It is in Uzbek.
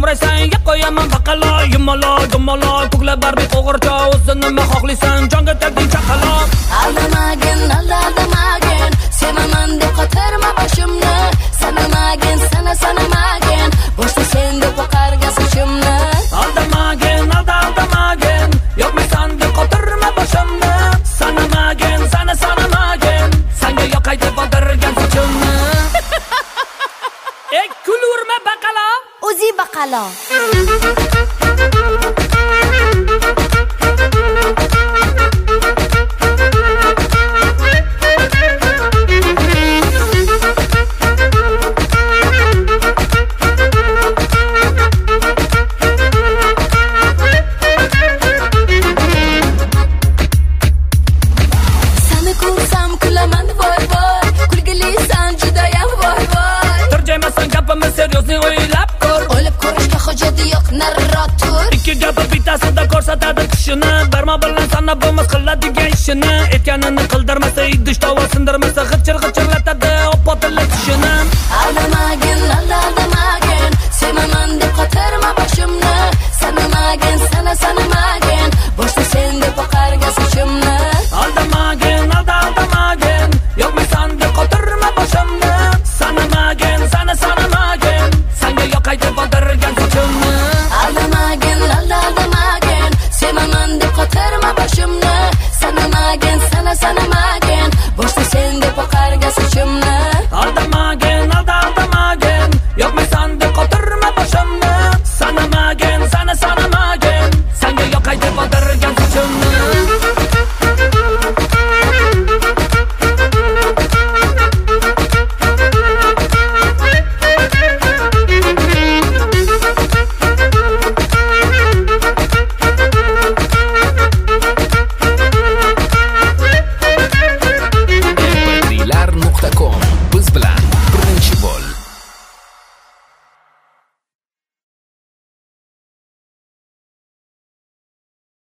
so'raysan ya qo'yaman baqalo yumalo gumalo ko'kla barbi qo'g'ircha o'zin nima xohlaysan jonga tegding chaqaloq aldamagin sevaman deb qotirma boshimni sanamagin sanamagin boshda sen deb qo'qarga sochimni aldamagin yo'qmisan deb qotirma boshimni sanamagin sanamagin senga yoqay deb qotirgan sochimni ey kulurma baqalo o'zi baqalo bittasida ko'rsatadi kishini barmo bilan sanab bo'lmas qiladigan ishini aytganini qildirmasa idish tovoq sindirmasa g'irchirlatadi oppotilli tishini